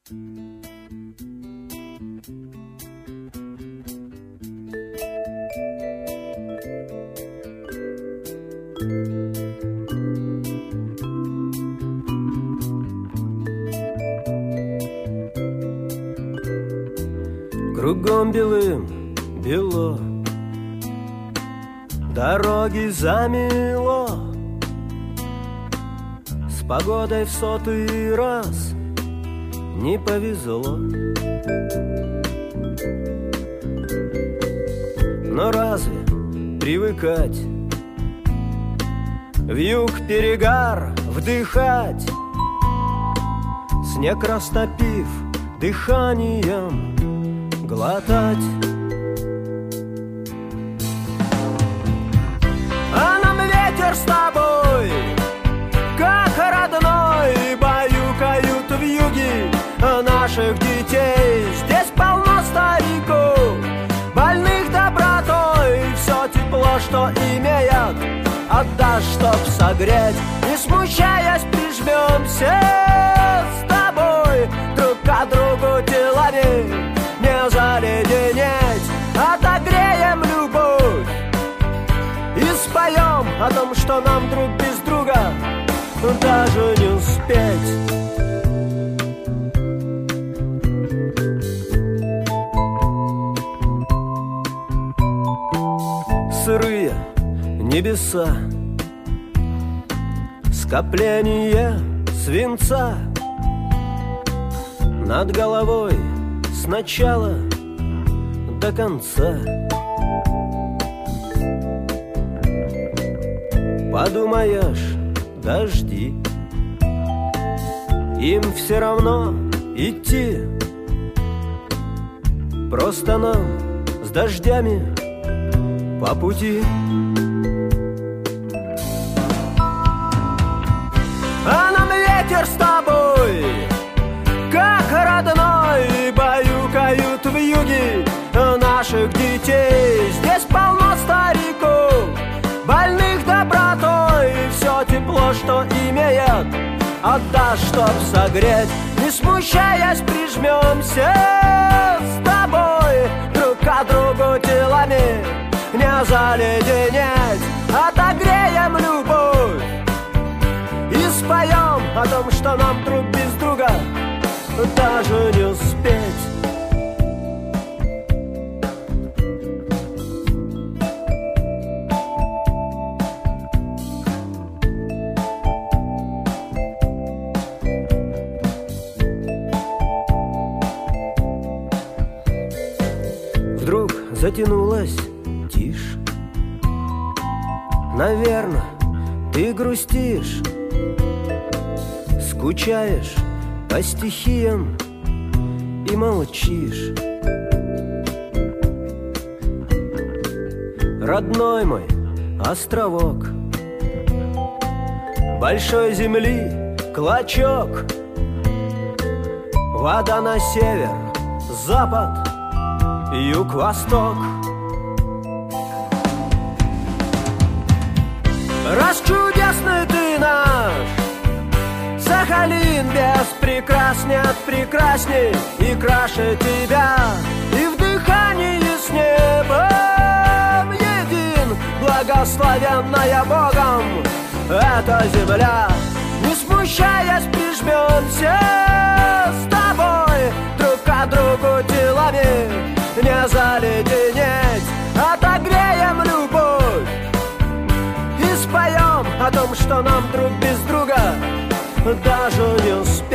Кругом белым бело, дороги замело, с погодой в 100-й раз не повезло. Но разве привыкать вьюг перегар вдыхать, снег растопив дыханием глотать? А нам ветер с тобой, как родной, баюкают вьюги наших детей. Здесь полно стариков, больных добротой, все тепло, что имеют, отдашь, чтоб согреть. Не смущаясь, прижмемся с тобой друг к другу телами, не заледенеть, отогреем любовь и споем о том, что нам друг без друга даже не успеть. Сырые небеса, скопление свинца над головой с начала до конца. Подумаешь, дожди, им все равно идти, просто нам с дождями по пути. А нам ветер с тобой, как родной, баюкают вьюги наших детей. Здесь полно стариков, больных добротой, все тепло, что имеют, отдашь, чтоб согреть. Не смущаясь, прижмемся с тобой друг к другу телами, не заледенеть, отогреем любовь и споем о том, что нам друг без друга даже не успеть. Вдруг затянулась тишь. Наверно, ты грустишь, скучаешь по стихиям и молчишь. Родной мой островок, большой земли клочок, вода на север, запад, юг, восток. Раз чудесный ты наш Сахалин, без прекрасней от прекрасней и краше тебя, и в дыхании с небом един, благословенная Богом эта земля. Не смущаясь, прижмемся с тобой друг к другу телами, не заледенеть, отогреем любовь и споем о том, что нам друг без друга даже не успеть.